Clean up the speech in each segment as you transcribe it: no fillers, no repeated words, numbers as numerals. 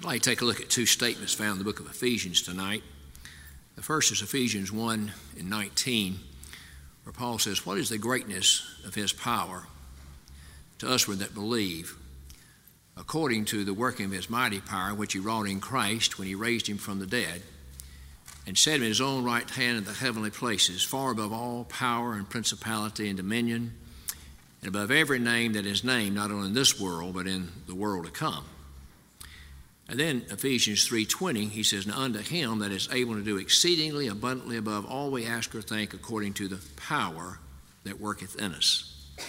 I'd like to take a look at two statements found in the book of Ephesians tonight. The first is Ephesians 1:19, where Paul says, "What is the greatness of his power to usward that believe, according to the working of his mighty power, which he wrought in Christ when he raised him from the dead, and set him in his own right hand in the heavenly places, far above all power and principality and dominion, and above every name that is named, not only in this world, but in the world to come." And then Ephesians 3:20, he says, "Now unto him that is able to do exceedingly abundantly above all we ask or think, according to the power that worketh in us."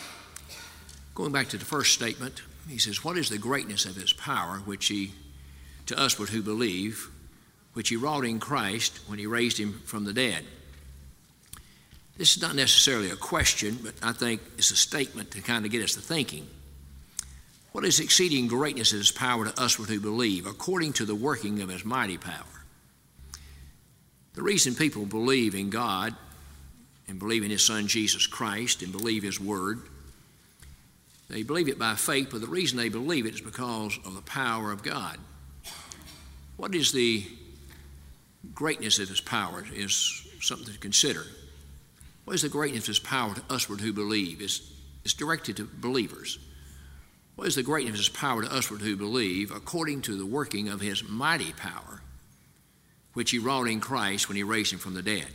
Going back to the first statement, he says, "What is the greatness of his power, which he, to usward who believe, which he wrought in Christ when he raised him from the dead?" This is not necessarily a question, but I think it's a statement to kind of get us to thinking. What is exceeding greatness of his power to usward who believe, according to the working of his mighty power? The reason people believe in God and believe in his Son Jesus Christ and believe his word, they believe it by faith, but the reason they believe it is because of the power of God. What is the greatness of his power is something to consider. What is the greatness of his power to usward who believe? It's directed to believers. What is the greatness of his power to usward who believe, according to the working of his mighty power, which he wrought in Christ when he raised him from the dead?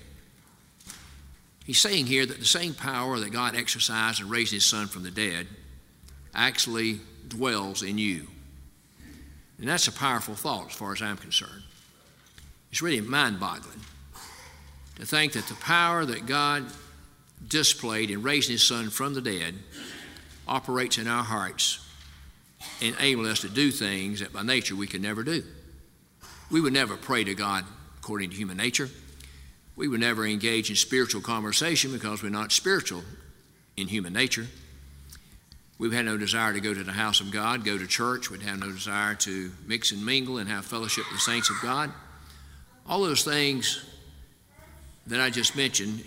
He's saying here that the same power that God exercised and raised his Son from the dead actually dwells in you. And that's a powerful thought as far as I'm concerned. It's really mind-boggling to think that the power that God displayed in raising his Son from the dead operates in our hearts, enabling us to do things that by nature we could never do. We would never pray to God according to human nature. We would never engage in spiritual conversation because we're not spiritual in human nature. We've had no desire to go to the house of God, go to church. We'd have no desire to mix and mingle and have fellowship with the saints of God. All those things that I just mentioned,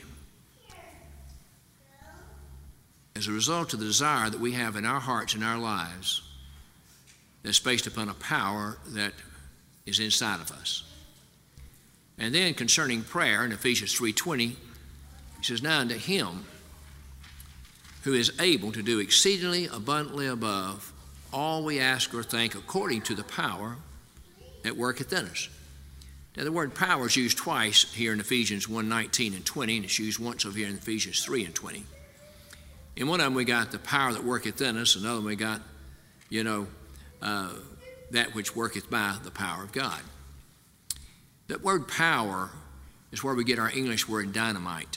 as a result of the desire that we have in our hearts and our lives, that's based upon a power that is inside of us. And then concerning prayer in Ephesians 3:20, he says, "Now unto him who is able to do exceedingly abundantly above all we ask or think, according to the power that worketh in us." Now the word power is used twice here in Ephesians 1:19 and 20, and it's used once over here in Ephesians 3:20. In one of them we got the power that worketh in us, another one we got, that which worketh by the power of God. That word power is where we get our English word dynamite.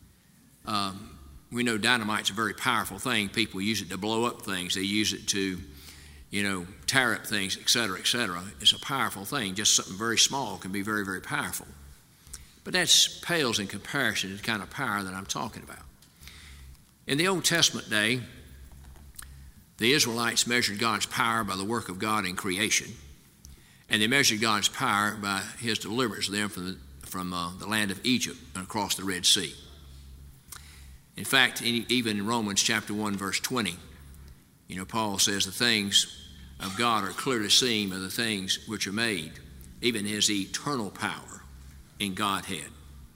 We know dynamite's a very powerful thing. People use it to blow up things. They use it to, tear up things, et cetera, et cetera. It's a powerful thing. Just something very small can be very, very powerful. But that pales in comparison to the kind of power that I'm talking about. In the Old Testament day, the Israelites measured God's power by the work of God in creation, and they measured God's power by his deliverance of them from the land of Egypt and across the Red Sea. In fact, even in Romans chapter 1, verse 20, Paul says the things of God are clearly seen by the things which are made, even his eternal power in Godhead.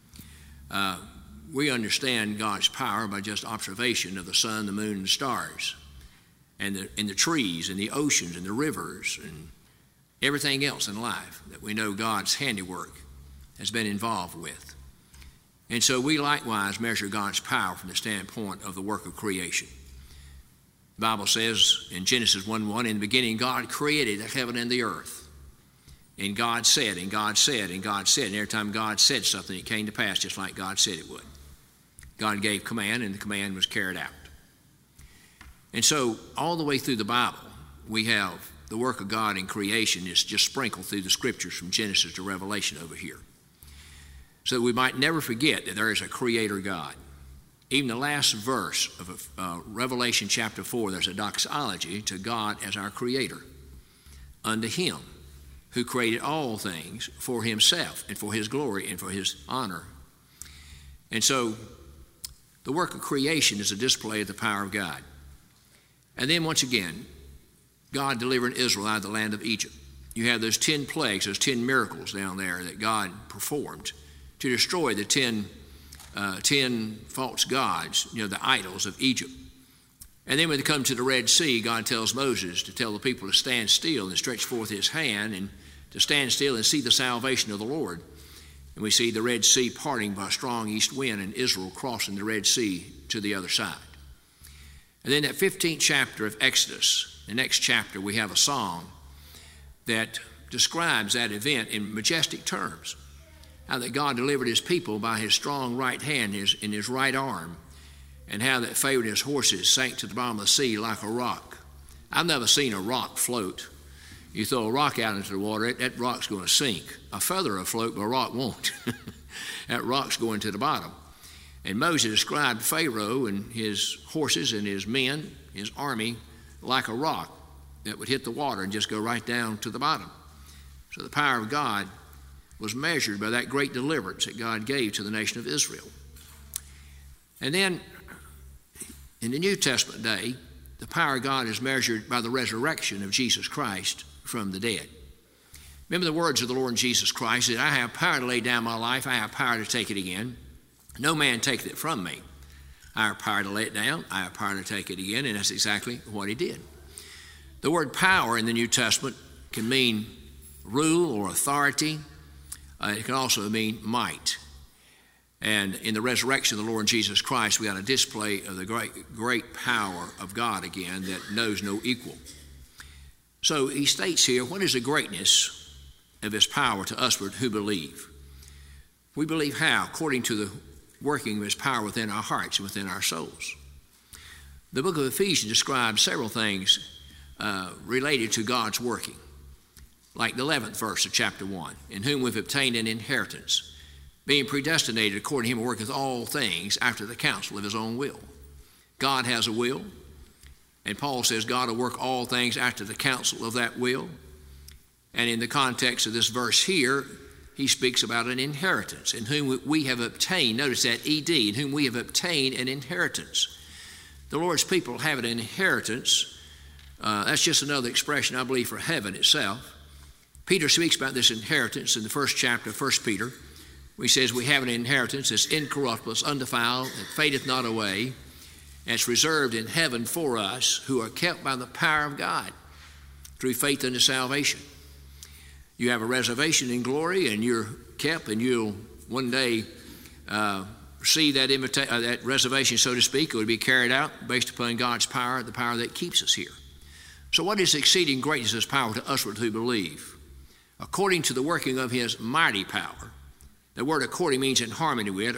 We understand God's power by just observation of the sun, the moon, and the stars, and the trees, and the oceans, and the rivers, and everything else in life that we know God's handiwork has been involved with. And so we likewise measure God's power from the standpoint of the work of creation. The Bible says in Genesis 1:1, "In the beginning God created the heaven and the earth. And God said, and God said, and God said." And every time God said something, it came to pass just like God said it would. God gave command, and the command was carried out. And so all the way through the Bible, we have the work of God in creation is just sprinkled through the scriptures from Genesis to Revelation over here. So that we might never forget that there is a creator God. Even the last verse of Revelation chapter 4, there's a doxology to God as our creator. Unto him who created all things for himself and for his glory and for his honor. And so the work of creation is a display of the power of God. And then once again, God delivered Israel out of the land of Egypt. you have those 10 plagues, those 10 miracles down there that God performed to destroy the 10 false gods, the idols of Egypt. And then when they come to the Red Sea, God tells Moses to tell the people to stand still and stretch forth his hand and to stand still and see the salvation of the Lord. And we see the Red Sea parting by a strong east wind and Israel crossing the Red Sea to the other side. And then that 15th chapter of Exodus, the next chapter, we have a song that describes that event in majestic terms. How that God delivered his people by his strong right hand in his right arm, and how that Pharaoh and his horses sank to the bottom of the sea like a rock. I've never seen a rock float. You throw a rock out into the water, that rock's going to sink. A feather will float, but a rock won't. That rock's going to the bottom. And Moses described Pharaoh and his horses and his men, his army, like a rock that would hit the water and just go right down to the bottom. So the power of God was measured by that great deliverance that God gave to the nation of Israel. And then in the New Testament day, the power of God is measured by the resurrection of Jesus Christ from the dead. Remember the words of the Lord Jesus Christ, that I have power to lay down my life, I have power to take it again. No man taketh it from me. I have power to lay it down, I have power to take it again, and that's exactly what he did. The word power in the New Testament can mean rule or authority. It can also mean might. And in the resurrection of the Lord Jesus Christ, we got a display of the great power of God again that knows no equal. So he states here, what is the greatness of his power to us who believe? We believe how? According to the working of his power within our hearts and within our souls. The book of Ephesians describes several things related to God's working. Like the 11th verse of chapter 1, in whom we've obtained an inheritance, being predestinated according to him who worketh all things after the counsel of his own will. God has a will, and Paul says God will work all things after the counsel of that will. And in the context of this verse here, he speaks about an inheritance, in whom we have obtained, notice that ED, in whom we have obtained an inheritance. The Lord's people have an inheritance. That's just another expression, I believe, for heaven itself. Peter speaks about this inheritance in the first chapter of 1 Peter, where he says we have an inheritance that's incorruptible, it's undefiled, that fadeth not away, and it's reserved in heaven for us who are kept by the power of God through faith unto salvation. You have a reservation in glory, and you're kept, and you'll one day receive that reservation, so to speak. It will be carried out based upon God's power, the power that keeps us here. So what is exceeding greatness of his power to us who believe? According to the working of his mighty power. The word according means in harmony with,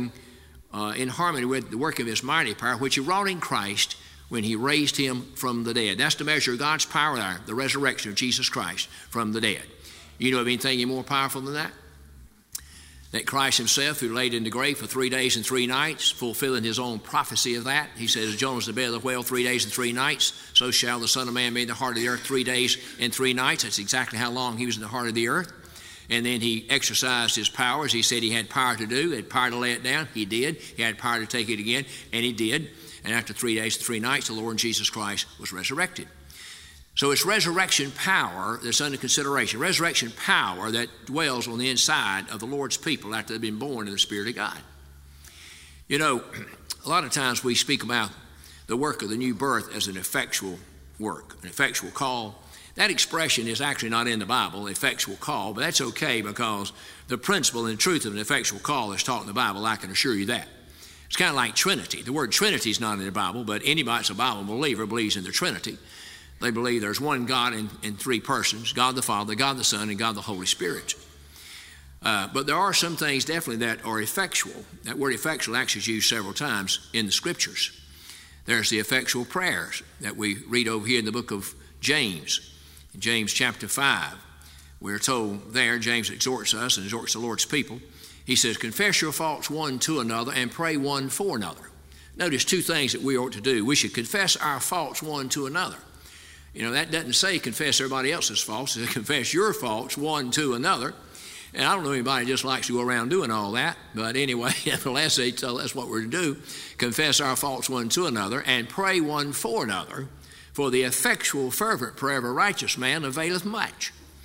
in harmony with the work of his mighty power, which he wrought in Christ when he raised him from the dead. That's the measure of God's power there, the resurrection of Jesus Christ from the dead. You know of anything any more powerful than that? That Christ himself, who laid in the grave for 3 days and 3 nights, fulfilling his own prophecy of that. He says, Jonah was in the belly of the whale 3 days and 3 nights, so shall the Son of Man be in the heart of the earth 3 days and 3 nights. That's exactly how long he was in the heart of the earth. And then he exercised his powers. He said he had power to do, he had power to lay it down. He did. He had power to take it again, and he did. And after 3 days and 3 nights, the Lord Jesus Christ was resurrected. So it's resurrection power that's under consideration. Resurrection power that dwells on the inside of the Lord's people after they've been born in the Spirit of God. You know, a lot of times we speak about the work of the new birth as an effectual work, an effectual call. That expression is actually not in the Bible, effectual call, but that's okay because the principle and truth of an effectual call is taught in the Bible, I can assure you that. It's kind of like Trinity. The word Trinity is not in the Bible, but anybody that's a Bible believer believes in the Trinity. They believe there's one God in 3 persons, God the Father, God the Son, and God the Holy Spirit. But there are some things definitely that are effectual. That word effectual actually is used several times in the Scriptures. There's the effectual prayers that we read over here in the book of James. In James chapter 5, we're told there, James exhorts us and exhorts the Lord's people. He says, confess your faults one to another and pray one for another. Notice 2 things that we ought to do. We should confess our faults one to another. You know, that doesn't say confess everybody else's faults. It says confess your faults one to another. And I don't know anybody just likes to go around doing all that. But anyway, nevertheless, they tell us what we're to do. Confess our faults one to another and pray one for another. For the effectual, fervent prayer of a righteous man availeth much.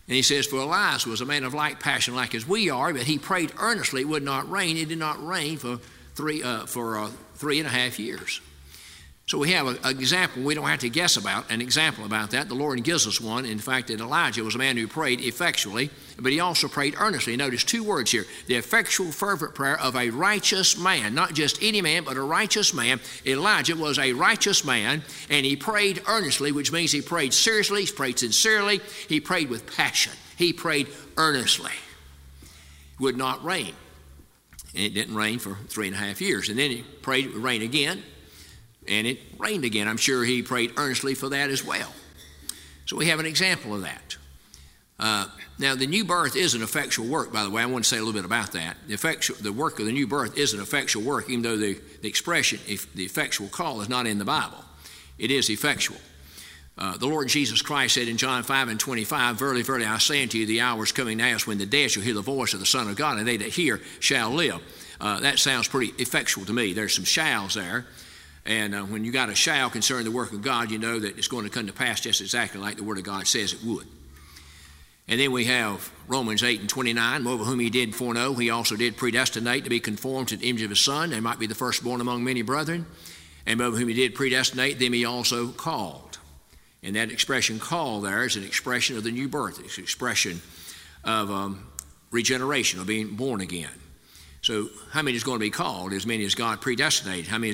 And he says, for Elias was a man of like passion like as we are, but he prayed earnestly it would not rain. It did not rain for 3.5 years. So we have an example we don't have to guess about, an example about that. The Lord gives us one. In fact, that Elijah was a man who prayed effectually, but he also prayed earnestly. Notice two words here, the effectual fervent prayer of a righteous man, not just any man, but a righteous man. Elijah was a righteous man, and he prayed earnestly, which means he prayed seriously, he prayed sincerely, he prayed with passion. He prayed earnestly. It would not rain. And it didn't rain for 3.5 years. And then he prayed it would rain again. And it rained again. I'm sure he prayed earnestly for that as well. So we have an example of that. Now, the new birth is an effectual work, by the way. I want to say a little bit about that. The work of the new birth is an effectual work, even though the expression, the effectual call, is not in the Bible. It is effectual. The Lord Jesus Christ said in John 5:25, verily, verily, I say unto you, the hour is coming now when the dead shall hear the voice of the Son of God, and they that hear shall live. That sounds pretty effectual to me. There's some shalls there. And when you got a shall concerning the work of God, you know that it's going to come to pass just exactly like the Word of God says it would. And then we have Romans 8:29, moreover whom he did foreknow, he also did predestinate to be conformed to the image of his Son, and might be the firstborn among many brethren. And moreover whom he did predestinate, them he also called. And that expression call there is an expression of the new birth. It's an expression of regeneration, of being born again. So how many is going to be called? As many as God predestinated. How many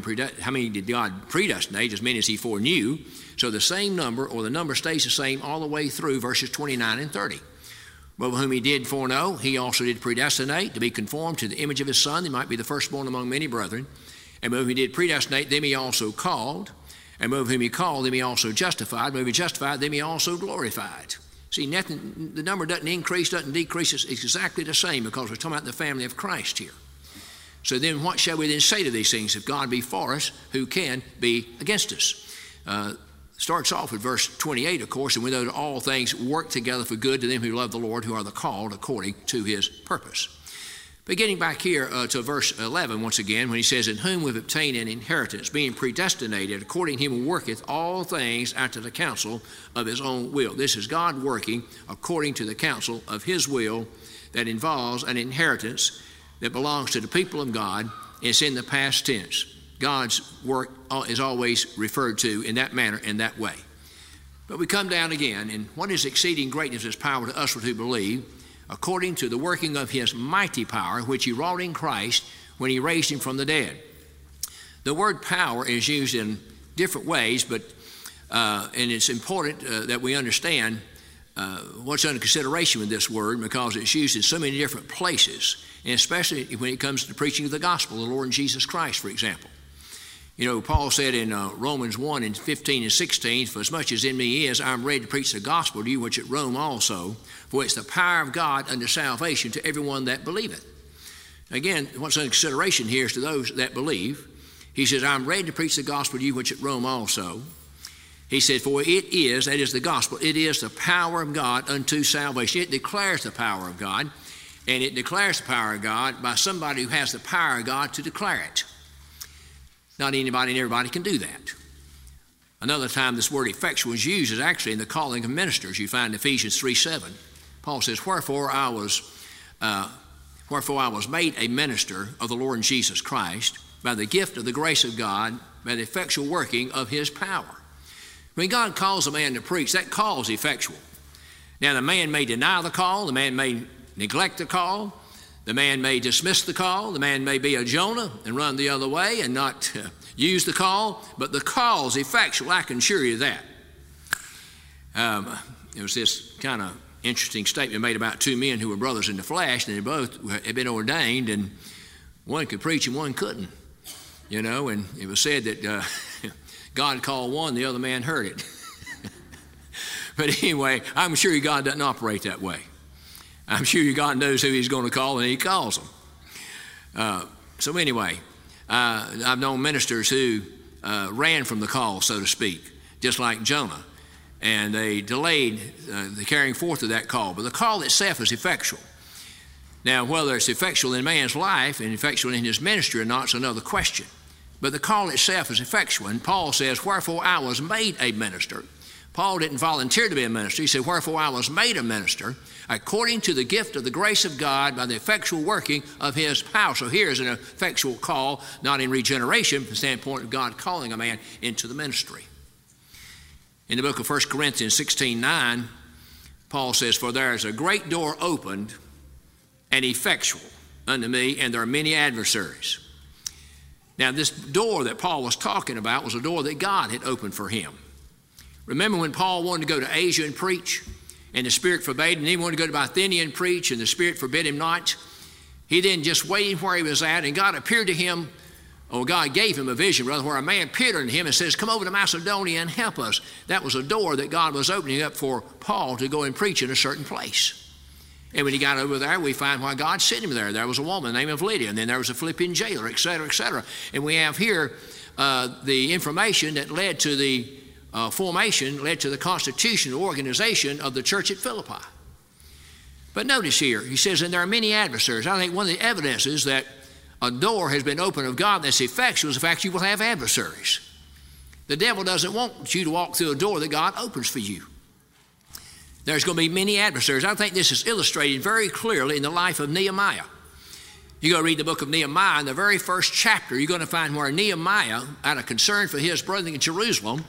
did God predestinate? As many as he foreknew. So the same number, or the number stays the same all the way through verses 29 and 30. But whom he did foreknow, he also did predestinate to be conformed to the image of his Son. They might be the firstborn among many brethren. And whom he did predestinate, them he also called. And whom he called, them he also justified. Whom he justified, them he also glorified. See, nothing, the number doesn't increase, doesn't decrease. It's exactly the same because we're talking about the family of Christ here. So then what shall we then say to these things? If God be for us, who can be against us? Starts off with verse 28, of course, and we know that all things work together for good to them who love the Lord, who are the called according to his purpose. But getting back here to verse 11 once again, when he says, in whom we've obtained an inheritance, being predestinated according to him who worketh all things after the counsel of his own will. This is God working according to the counsel of his will that involves an inheritance that belongs to the people of God. It's in the past tense. God's work is always referred to in that manner, in that way. But we come down again, and what is exceeding greatness of his power to us who believe, according to the working of his mighty power, which he wrought in Christ when he raised him from the dead. The word power is used in different ways, but and it's important that we understand what's under consideration with this word, because it's used in so many different places, and especially when it comes to the preaching of the gospel of the Lord Jesus Christ, for example. You know, Paul said in Romans 1 and 15 and 16, for as much as in me is, I am ready to preach the gospel to you which at Rome also, for it's the power of God unto salvation to everyone that believeth. Again, what's under consideration here is to those that believe. He says, I'm ready to preach the gospel to you which at Rome also. He said, for it is, that is the gospel, it is the power of God unto salvation. It declares the power of God, and it declares the power of God by somebody who has the power of God to declare it. Not anybody and everybody can do that. Another time this word effectual is used is actually in the calling of ministers. You find Ephesians 3:7. Paul says, wherefore I was made a minister of the Lord Jesus Christ by the gift of the grace of God, by the effectual working of his power. When God calls a man to preach, that call is effectual. Now the man may deny the call, the man may neglect the call, the man may dismiss the call, the man may be a Jonah and run the other way and not use the call, but the call is effectual, I can assure you that. There was this kind of interesting statement made about two men who were brothers in the flesh, and they both had been ordained, and one could preach and one couldn't. You know, and it was said that God called one, the other man heard it. But anyway, I'm sure God doesn't operate that way. I'm sure God knows who he's going to call, and he calls them. So anyway, I've known ministers who ran from the call, so to speak, just like Jonah. And they delayed the carrying forth of that call. But the call itself is effectual. Now, whether it's effectual in man's life and effectual in his ministry or not is another question. But the call itself is effectual. And Paul says, wherefore I was made a minister Paul didn't volunteer to be a minister. He said, wherefore I was made a minister according to the gift of the grace of God by the effectual working of his power. So here is an effectual call, not in regeneration, from the standpoint of God calling a man into the ministry. In the book of 1 Corinthians 16:9, Paul says, for there is a great door opened and effectual unto me, and there are many adversaries. Now, this door that Paul was talking about was a door that God had opened for him. Remember when Paul wanted to go to Asia and preach, and the Spirit forbade him, and he wanted to go to Bithynia and preach, and the Spirit forbid him not? He then just waited where he was at, and God appeared to him, or God gave him a vision, rather, where a man appeared unto him and says, come over to Macedonia and help us. That was a door that God was opening up for Paul to go and preach in a certain place. And when he got over there, we find why God sent him there. There was a woman named Lydia, and then there was a Philippian jailer, et cetera, et cetera. And we have here the information that led to the formation, led to the constitution, the organization of the church at Philippi. But notice here, he says, and there are many adversaries. I think one of the evidences that a door has been opened of God that's effectual is the fact you will have adversaries. The devil doesn't want you to walk through a door that God opens for you. There's going to be many adversaries. I think this is illustrated very clearly in the life of Nehemiah. You go read the book of Nehemiah, in the very first chapter, you're going to find where Nehemiah, out of concern for his brethren in Jerusalem,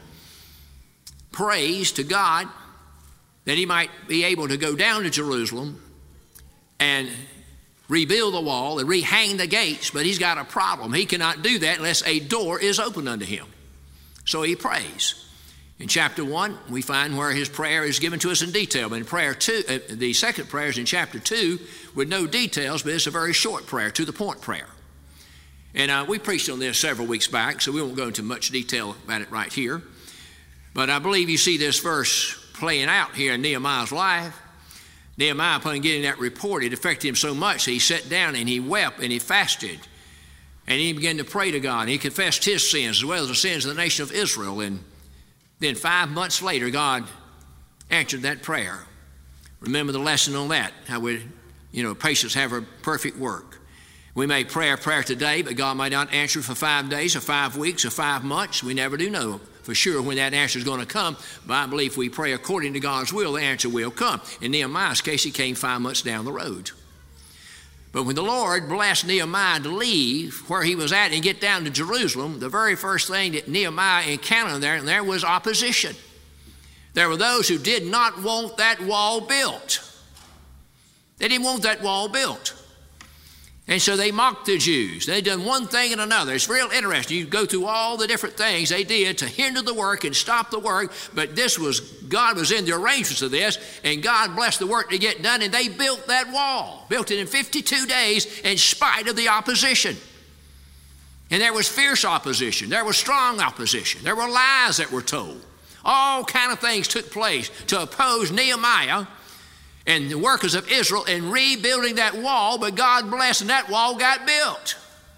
prays to God that he might be able to go down to Jerusalem and rebuild the wall and rehang the gates, but he's got a problem. He cannot do that unless a door is opened unto him. So he prays. In chapter 1, we find where his prayer is given to us in detail. But in prayer 2, the second prayer is in chapter 2 with no details, but it's a very short prayer, to the point prayer. And we preached on this several weeks back, so we won't go into much detail about it right here. But I believe you see this verse playing out here in Nehemiah's life. Nehemiah, upon getting that report, it affected him so much that he sat down and he wept and he fasted. And he began to pray to God. And he confessed his sins as well as the sins of the nation of Israel. And then 5 months later, God answered that prayer. Remember the lesson on that, how patience have her perfect work. We may pray a prayer today, but God might not answer for 5 days or 5 weeks or 5 months. We never do know for sure when that answer is going to come. But I believe if we pray according to God's will, the answer will come. In Nehemiah's case, it came 5 months down the road. But when the Lord blessed Nehemiah to leave where he was at and get down to Jerusalem, the very first thing that Nehemiah encountered there was opposition. There were those who did not want that wall built. They didn't want that wall built. And so they mocked the Jews. They'd done one thing and another. It's real interesting. You go through all the different things they did to hinder the work and stop the work, but God was in the arrangements of this, and God blessed the work to get done, and they built that wall. Built it in 52 days in spite of the opposition. And there was fierce opposition. There was strong opposition. There were lies that were told. All kind of things took place to oppose Nehemiah and the workers of Israel in rebuilding that wall, but God blessed and that wall got built.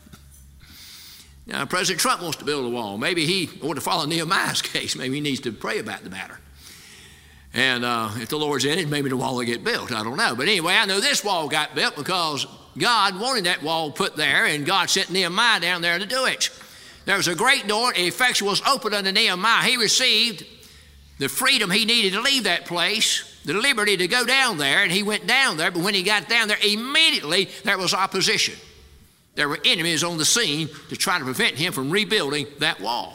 Now, President Trump wants to build a wall. Maybe he ought to follow Nehemiah's case. Maybe he needs to pray about the matter. And if the Lord's in it, maybe the wall will get built. I don't know. But anyway, I know this wall got built because God wanted that wall put there, and God sent Nehemiah down there to do it. There was a great door, effectual was opened unto Nehemiah. He received the freedom he needed to leave that place, the liberty to go down there, and he went down there. But when he got down there, immediately there was opposition. There were enemies on the scene to try to prevent him from rebuilding that wall.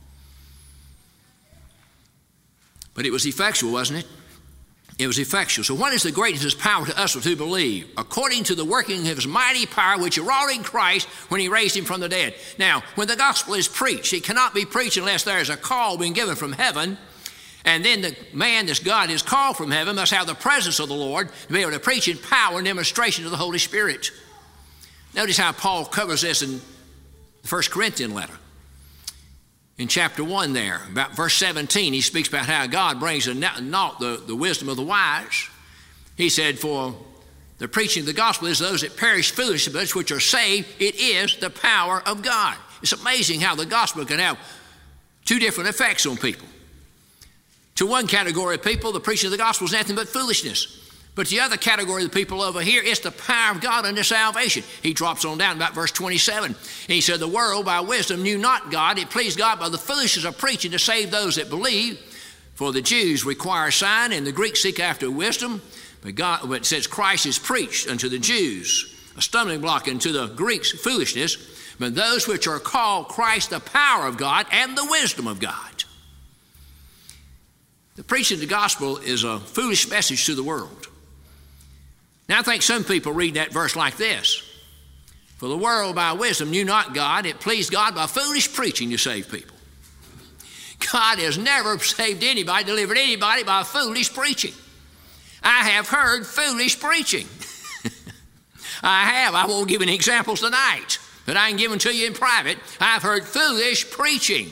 But it was effectual, wasn't it? It was effectual. So what is the greatness of his power to us who believe? According to the working of his mighty power, which he wrought in Christ when he raised him from the dead. Now, when the gospel is preached, it cannot be preached unless there is a call being given from heaven. And then the man that God has called from heaven must have the presence of the Lord to be able to preach in power and demonstration of the Holy Spirit. Notice how Paul covers this in the 1 Corinthians letter. In chapter 1 there, about verse 17, he speaks about how God brings to naught the wisdom of the wise. He said, for the preaching of the gospel is those that perish foolishly, but those which are saved, it is the power of God. It's amazing how the gospel can have two different effects on people. To one category of people, the preaching of the gospel is nothing but foolishness. But the other category of the people over here, it's the power of God unto salvation. He drops on down about verse 27. And he said, the world by wisdom knew not God. It pleased God by the foolishness of preaching to save those that believe. For the Jews require a sign, and the Greeks seek after wisdom. But it says Christ is preached unto the Jews, a stumbling block, and to the Greeks foolishness. But those which are called Christ the power of God and the wisdom of God. The preaching of the gospel is a foolish message to the world. Now I think some people read that verse like this. For the world by wisdom knew not God. It pleased God by foolish preaching to save people. God has never saved anybody, delivered anybody by foolish preaching. I have heard foolish preaching. I have. I won't give any examples tonight, but I can give them to you in private. I've heard foolish preaching.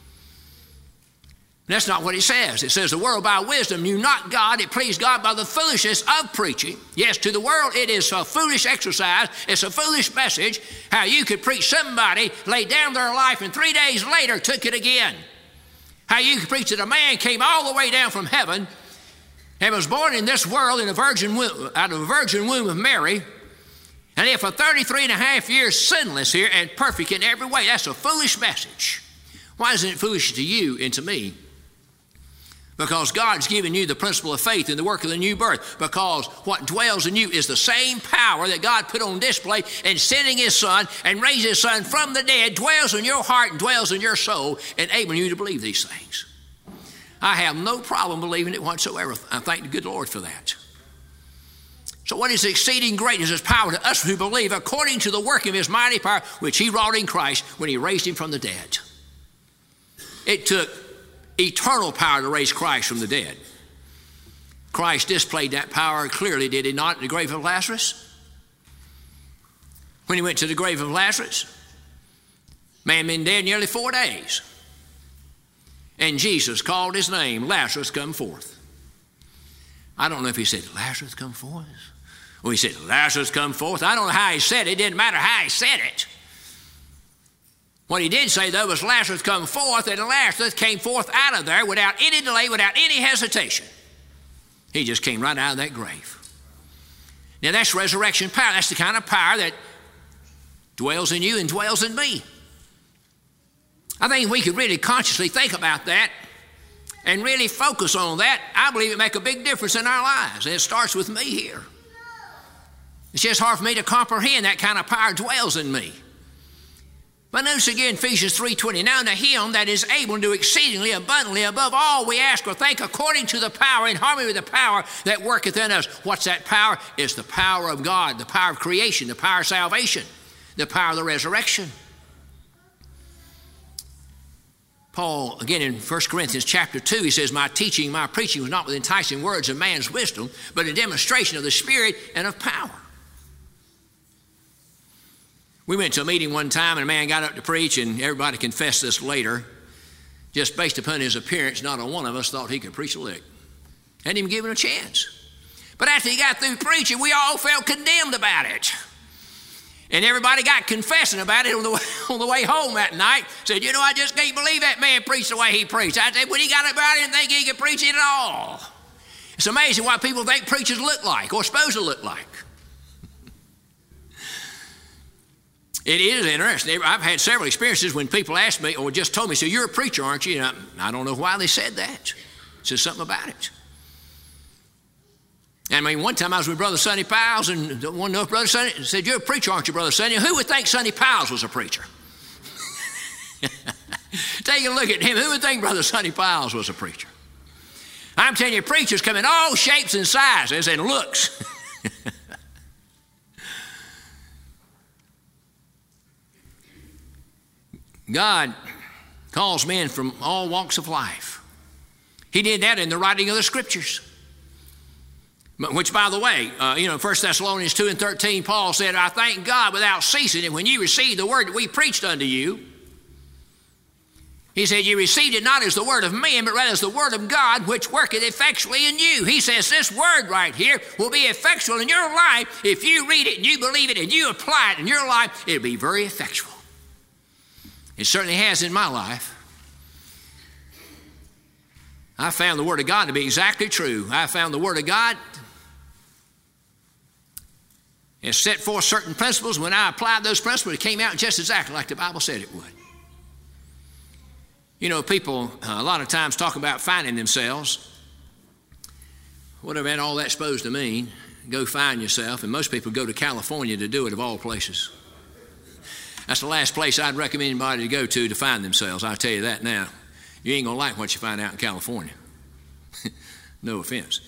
That's not what it says. It says the world by wisdom knew not God. It pleased God by the foolishness of preaching. Yes, to the world it is a foolish exercise. It's a foolish message. How you could preach somebody, lay down their life, and 3 days later took it again. How you could preach that a man came all the way down from heaven and was born in this world in a virgin womb, out of a virgin womb of Mary, and lived for 33 and a half years sinless here and perfect in every way. That's a foolish message. Why isn't it foolish to you and to me? Because God's given you the principle of faith in the work of the new birth. Because what dwells in you is the same power that God put on display in sending His Son and raising His Son from the dead, dwells in your heart and dwells in your soul, enabling you to believe these things. I have no problem believing it whatsoever. I thank the good Lord for that. So what is exceeding greatness is power to us who believe according to the working of His mighty power, which He wrought in Christ when He raised Him from the dead. It took eternal power to raise Christ from the dead. Christ displayed that power clearly, did He not, in the grave of Lazarus? When He went to the grave of Lazarus, man been dead nearly 4 days. And Jesus called his name, Lazarus, come forth. I don't know if He said, Lazarus, come forth. Or He said, Lazarus, come forth. I don't know how He said it. It didn't matter how He said it. What He did say, though, was Lazarus come forth, and Lazarus came forth out of there without any delay, without any hesitation. He just came right out of that grave. Now, that's resurrection power. That's the kind of power that dwells in you and dwells in me. I think we could really consciously think about that and really focus on that. I believe it make a big difference in our lives, and it starts with me here. It's just hard for me to comprehend that kind of power dwells in me. But notice again Ephesians 3:20. Now to Him that is able to do exceedingly abundantly above all we ask or think, according to the power, in harmony with the power that worketh in us. What's that power? It's the power of God, the power of creation, the power of salvation, the power of the resurrection. Paul, again in 1 Corinthians chapter 2, he says, my teaching, my preaching was not with enticing words of man's wisdom, but a demonstration of the Spirit and of power. We went to a meeting one time and a man got up to preach, and everybody confessed this later. Just based upon his appearance, not a one of us thought he could preach a lick. Hadn't even given a chance. But after he got through preaching, we all felt condemned about it. And everybody got confessing about it on the way home that night. Said, you know, I just can't believe that man preached the way he preached. I said, when he got up, I didn't think he could preach it at all. It's amazing what people think preachers look like or supposed to look like. It is interesting. I've had several experiences when people ask me or just told me, so you're a preacher, aren't you? And I don't know why they said that. It says something about it. And I mean, one time I was with Brother Sonny Piles, and one of Brother Sonny said, you're a preacher, aren't you, Brother Sonny? Who would think Sonny Piles was a preacher? Take a look at him. Who would think Brother Sonny Piles was a preacher? I'm telling you, preachers come in all shapes and sizes and looks. God calls men from all walks of life. He did that in the writing of the Scriptures. Which, by the way, 1 Thessalonians 2:13, Paul said, I thank God without ceasing that when you received the word that we preached unto you, he said, you received it not as the word of man, but rather as the word of God, which worketh effectually in you. He says this word right here will be effectual in your life. If you read it and you believe it and you apply it in your life, it'll be very effectual. It certainly has in my life. I found the Word of God to be exactly true. I found the Word of God has set forth certain principles. When I applied those principles, it came out just exactly like the Bible said it would. You know, people a lot of times talk about finding themselves. Whatever all that's supposed to mean, go find yourself. And most people go to California to do it, of all places. That's the last place I'd recommend anybody to go to find themselves. I'll tell you that now. You ain't going to like what you find out in California. No offense.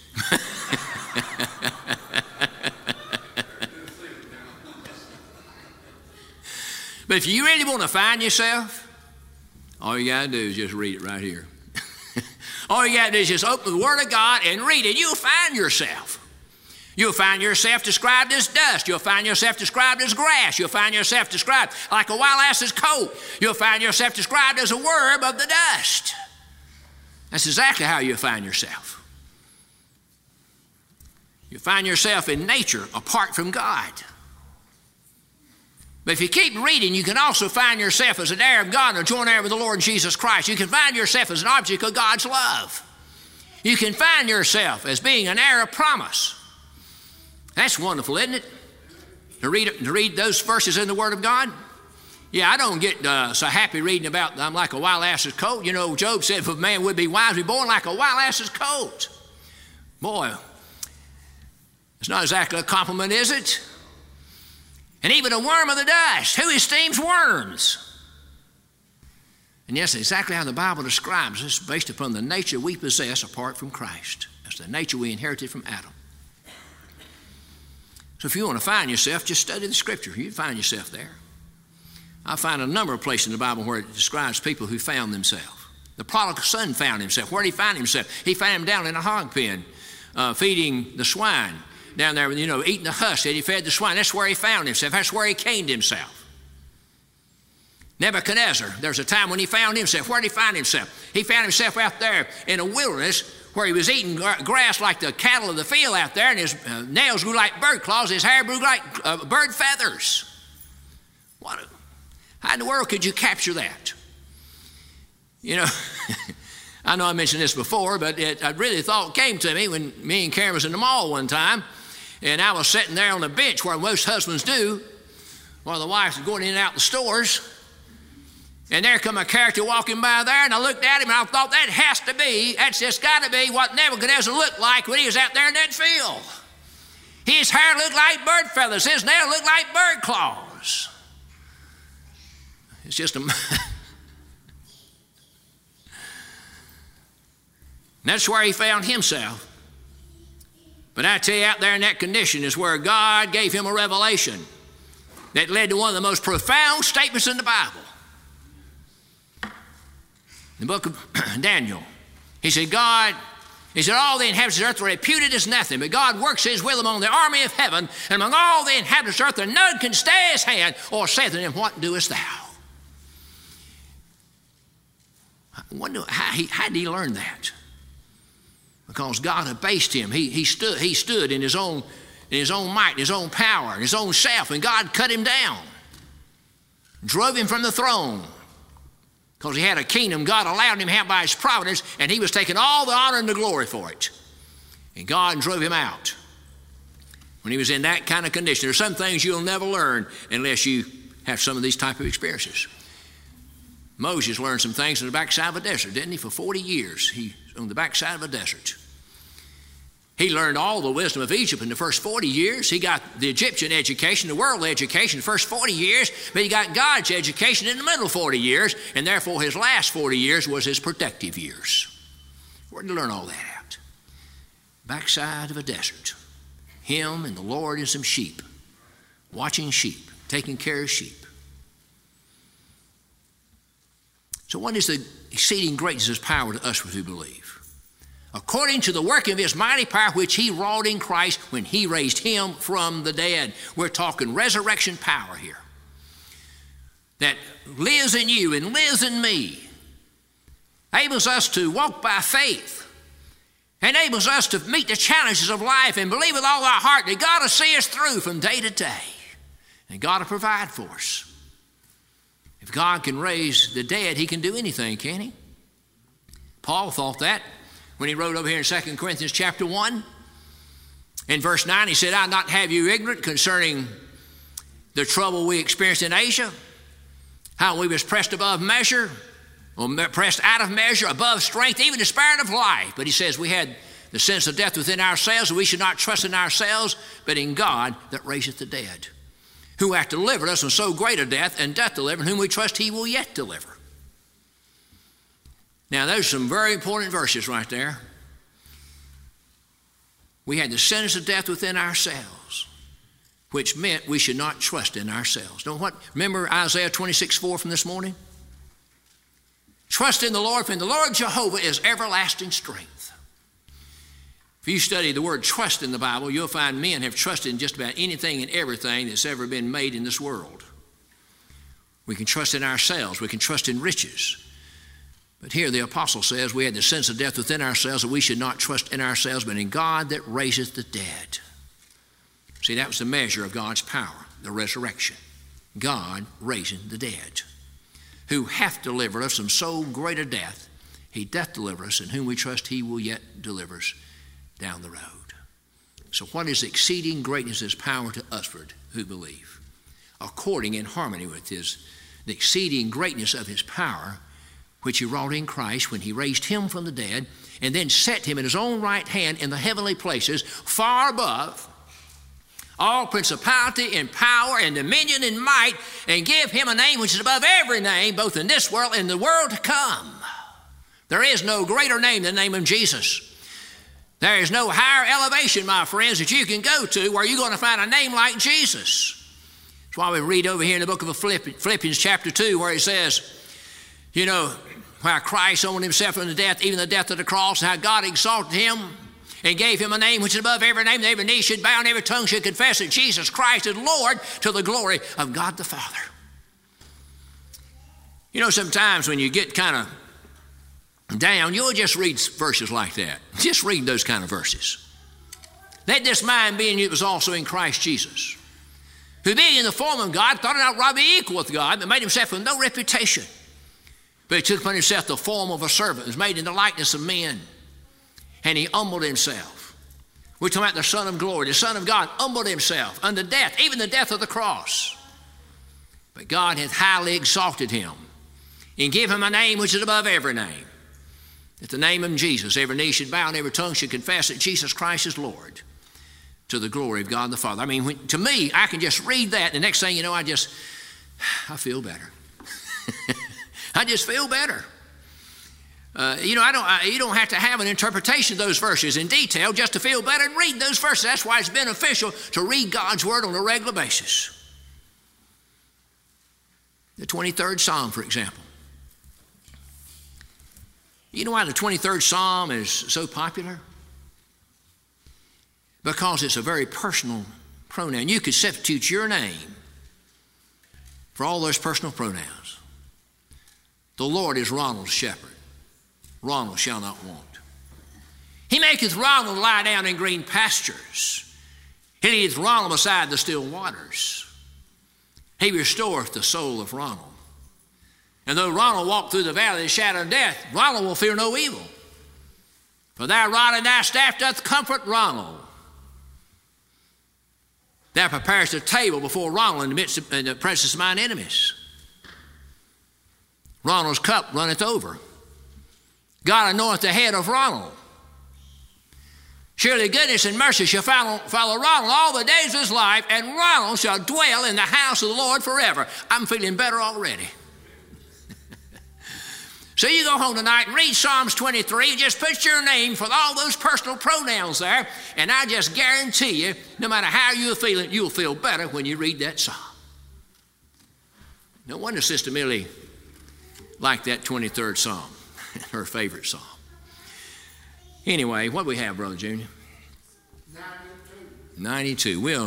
But if you really want to find yourself, all you got to do is just read it right here. All you got to do is just open the Word of God and read it. You'll find yourself. You'll find yourself described as dust. You'll find yourself described as grass. You'll find yourself described like a wild ass's coat. You'll find yourself described as a worm of the dust. That's exactly how you'll find yourself. You'll find yourself in nature apart from God. But if you keep reading, you can also find yourself as an heir of God and a joint heir with the Lord Jesus Christ. You can find yourself as an object of God's love. You can find yourself as being an heir of promise. That's wonderful, isn't it? To read those verses in the Word of God. Yeah, I don't get so happy reading about I'm like a wild ass's coat. You know, Job said, if a man would be wise, be born like a wild ass's coat. Boy, it's not exactly a compliment, is it? And even a worm of the dust. Who esteems worms? And yes, exactly how the Bible describes us, based upon the nature we possess apart from Christ. That's the nature we inherited from Adam. So if you want to find yourself, just study the Scripture. You'll find yourself there. I find a number of places in the Bible where it describes people who found themselves. The prodigal son found himself. Where did he find himself? He found him down in a hog pen, feeding the swine. Down there, you know, eating the husk that he fed the swine. That's where he found himself. That's where he caned himself. Nebuchadnezzar, there's a time when he found himself. Where did he find himself? He found himself out there in a wilderness where he was eating grass like the cattle of the field out there, and his nails grew like bird claws, his hair grew like bird feathers. How in the world could you capture that? You know, I know I mentioned this before, but I really thought it came to me when me and Karen was in the mall one time, and I was sitting there on the bench where most husbands do, while the wives are going in and out the stores, and there come a character walking by there, and I looked at him, and I thought that's just got to be what Nebuchadnezzar looked like when he was out there in that field. His hair looked like bird feathers. His nails looked like bird claws. It's just a... That's where he found himself. But I tell you, out there in that condition is where God gave him a revelation that led to one of the most profound statements in the Bible. In the book of Daniel, he said, all the inhabitants of the earth are reputed as nothing, but God works his will among the army of heaven, and among all the inhabitants of the earth, and none can stay his hand or say to him, what doest thou? I wonder how did he learn that? Because God abased him. He stood in his own might, in his own power, in his own self, and God cut him down, drove him from the throne. Because he had a kingdom God allowed him to have by his providence, and he was taking all the honor and the glory for it. And God drove him out when he was in that kind of condition. There are some things you'll never learn unless you have some of these type of experiences. Moses learned some things on the backside of a desert, didn't he? For 40 years, he was on the backside of a desert. He learned all the wisdom of Egypt in the first 40 years. He got the Egyptian education, the world education, the first 40 years, but he got God's education in the middle 40 years, and therefore his last 40 years was his protective years. Where did he learn all that at? Backside of a desert. Him and the Lord and some sheep, watching sheep, taking care of sheep. So what is the exceeding greatness of his power to us who believe? According to the working of his mighty power, which he wrought in Christ when he raised him from the dead. We're talking resurrection power here. That lives in you and lives in me. Enables us to walk by faith. Enables us to meet the challenges of life and believe with all our heart that God will see us through from day to day. And God will provide for us. If God can raise the dead, he can do anything, can't he? Paul thought that when he wrote over here in 2 Corinthians chapter 1. In verse 9, he said, I'll not have you ignorant concerning the trouble we experienced in Asia, how we was pressed above measure, pressed out of measure, above strength, even despairing of life. But he says we had the sense of death within ourselves, and we should not trust in ourselves, but in God that raiseth the dead, who hath delivered us from so great a death, and doth deliver, and whom we trust he will yet deliver. Now, those are some very important verses right there. We had the sentence of death within ourselves, which meant we should not trust in ourselves. Remember Isaiah 26:4 from this morning? Trust in the Lord, for in the Lord Jehovah is everlasting strength. If you study the word trust in the Bible, you'll find men have trusted in just about anything and everything that's ever been made in this world. We can trust in ourselves. We can trust in riches. But here the apostle says we had the sense of death within ourselves, that we should not trust in ourselves, but in God that raiseth the dead. See, that was the measure of God's power, the resurrection. God raising the dead, who hath delivered us from so great a death, he doth deliver us, in whom we trust he will yet deliver us down the road. So what is the exceeding greatness of his power to usward who believe? According in harmony with the exceeding greatness of his power, which he wrought in Christ when he raised him from the dead, and then set him in his own right hand in the heavenly places, far above all principality and power and dominion and might, and give him a name which is above every name, both in this world and the world to come. There is no greater name than the name of Jesus. There is no higher elevation, my friends, that you can go to where you're going to find a name like Jesus. That's why we read over here in the book of Philippians chapter 2, where it says, you know, how Christ owned himself unto death, even the death of the cross, how God exalted him and gave him a name which is above every name, that every knee should bow and every tongue should confess that Jesus Christ is Lord, to the glory of God the Father. You know, sometimes when you get kind of down, you'll just read verses like that. Just read those kind of verses. Let this mind be in you that was also in Christ Jesus, who being in the form of God, thought it not robbery equal with God, but made himself of no reputation. But he took upon himself the form of a servant, was made in the likeness of men, and he humbled himself. We're talking about the Son of glory. The Son of God humbled himself unto death, even the death of the cross. But God hath highly exalted him, and give him a name which is above every name. At the name of Jesus, every knee should bow and every tongue should confess that Jesus Christ is Lord, to the glory of God the Father. I mean, to me, I can just read that, and the next thing you know, I feel better. I just feel better. You don't have to have an interpretation of those verses in detail just to feel better and read those verses. That's why it's beneficial to read God's Word on a regular basis. The 23rd Psalm, for example. You know why the 23rd Psalm is so popular? Because it's a very personal pronoun. You could substitute your name for all those personal pronouns. The Lord is Ronald's shepherd. Ronald shall not want. He maketh Ronald lie down in green pastures. He leadeth Ronald beside the still waters. He restoreth the soul of Ronald. And though Ronald walk through the valley of the shadow of death, Ronald will fear no evil. For thy rod and thy staff doth comfort Ronald. Thou preparest a table before Ronald in the presence of mine enemies. Ronald's cup runneth over. God anointeth the head of Ronald. Surely goodness and mercy shall follow Ronald all the days of his life, and Ronald shall dwell in the house of the Lord forever. I'm feeling better already. So you go home tonight and read Psalms 23 and just put your name for all those personal pronouns there, and I just guarantee you, no matter how you're feeling, you'll feel better when you read that psalm. No wonder Sister Millie liked that 23rd Psalm, her favorite psalm. Anyway, what do we have, Brother Junior? 92. 92.